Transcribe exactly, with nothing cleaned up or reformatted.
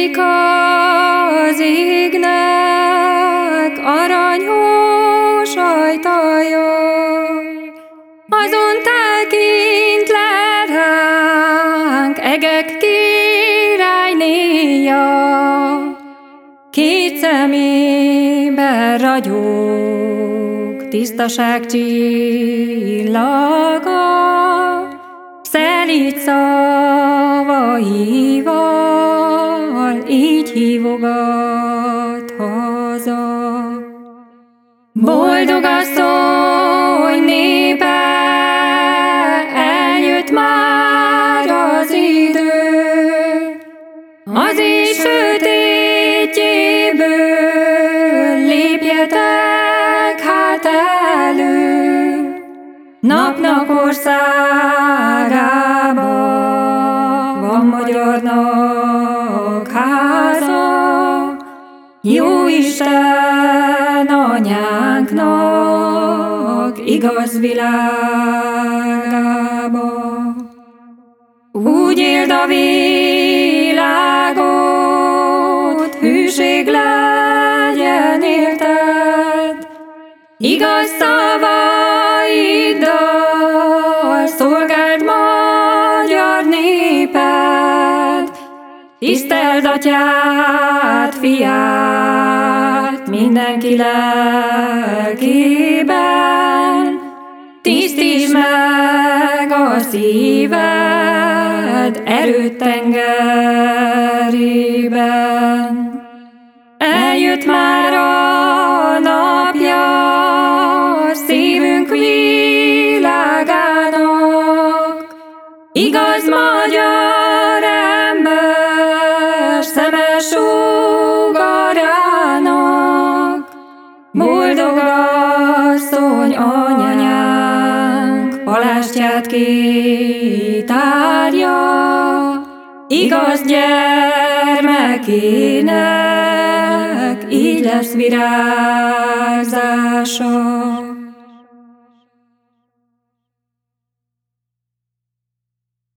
Nyílik az égnek aranyhós ajtaja, azon tekint le ránk egek királynéja. Két szemében ragyog tisztaság csillaga, szelíd szavaival így hívogat haza. Boldog asszony népe, eljött már az idő, az éj sötétjéből lépjetek hát elő, napnak országába van magyarnak háza, Jóisten anyánknak igaz világába. Úgy éld a világot, hűség legyen érted, igaz szavaiddal szolgáld magyar néped, tiszteld atyát, fiát mindenki lelkében, tisztítsd meg a szíved erőt tengerében. Eljött már a napja szívünk világának, igaz magyar ember szemes sugarának. Boldog asszony anyánk palástját kitárja, igaz gyermekének így lesz virágzása.